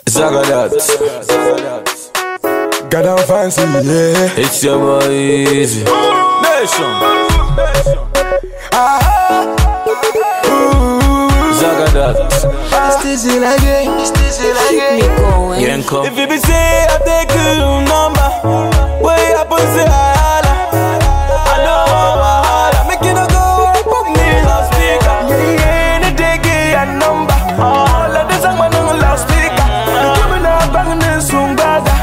Zagadat. Got down fancy, yeah. It's your boy Easy. Nation. Zagadat. Still again. Keep me going. Yenko. If you be say I take your number, way up and say I know I make you no go and put me loudspeaker. Yeah, any day get a number. All of this I'm on loudspeaker. You give me that bang and sungbaga.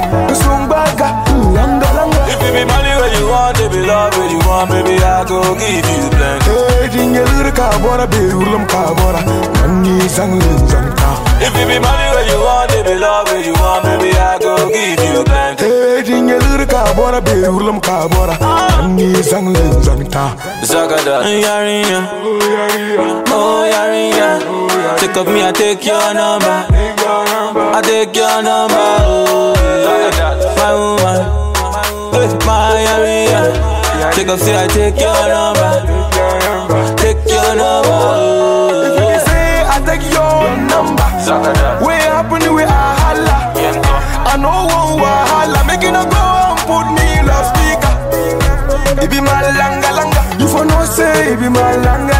If you be money where you want, if you love where you want, baby I go give you plenty. Hey, jingle kabora, be ulam kabora. Money zangka. If you be money where you want, if you love where you want, baby I go give you plenty. Hey, jingle kabora, be ulam kabora. Money zangka. Zagadat. Yarinya. Oh Yarinya. Take up me, I take your number. I take your number. Oh, yeah. My woman. My Yarinya. Take up, say I take your number. Take your number. If you say I take your number, we happen we a holla. I know one wahala, make it no go and put me loudspeaker. It be my langa. You for no say it be my langa.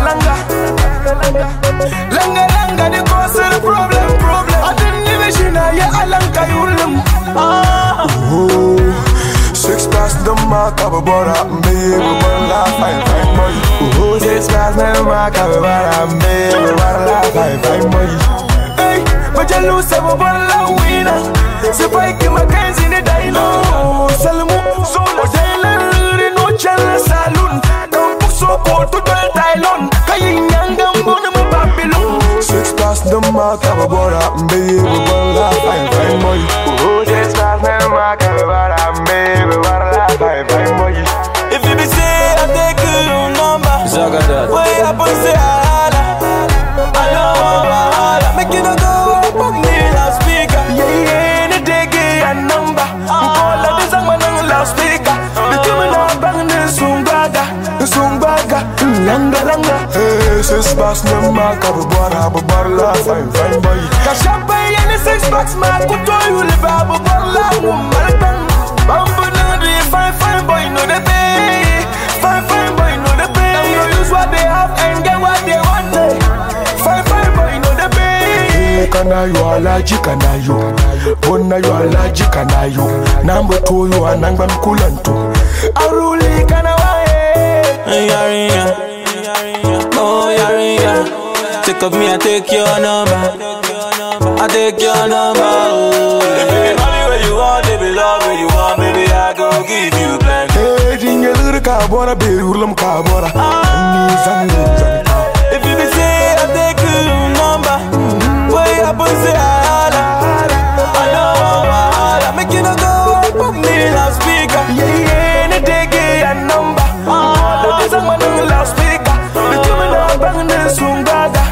Langa, the cause of the problem. I didn't even see now, yeah, alanga you oh, 6 past the mark of a border, baby, one laugh, fine boy. Oh, 6 past the mark of a border, baby, one laugh, fine boy. Hey, but you lose a ball winner. So if I keep my hands in the dino, Salamu, so the jailer, no chance saloon. Don't put so cold to the Tylon. Kayangam, Bonam, Babylon. 6 past the mark of a border, baby, one laugh, fine boy. Oh, 6 past the mark of a border, baby, one laugh, fine boy. If you be say I take your number, Zagadat. way up and say I know I make you no go and put me loudspeaker. Yeah, any day get a number. All of this I'm on loudspeaker. The women are banging sungbaga. Langa. Hey, 6 bucks no mark of a bar, fine boy. Kashapa any 6 bucks mark, could you live up a bar, woman. Bamboo no do fine boy, no the pay. Fine boy, no the pay. Now you use what they have and get what they want. Fine boy, no the pay. Kana you allergic, kana you. Bona you allergic, kana you. Number 2 you are nangban kulantu. Aruli kana wae. Yarinya. Oh Yarinya. Take up me, I take your number. I take your number. Oh, if you be money where you want, if you love where you want, baby I go give you plenty. Hey, jingle kabora, be ulam kabora. Money zangka. If you be say I take your number, way up and say I know I make you no go and put me loudspeaker. Yeah, any day get a number. All of this I'm on loudspeaker. The women are banging sungbaga.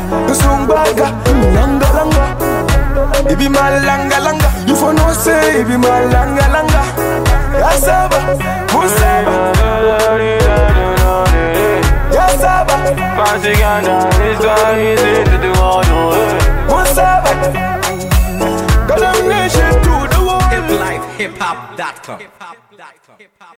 Langa. It be my langa. You for no say it be my langa. Yasaba, Musaba. Yasaba, Fancy Ghana, it's not easy to do all the way. Musaba. Got a nation to the world. hiplifehiphop.com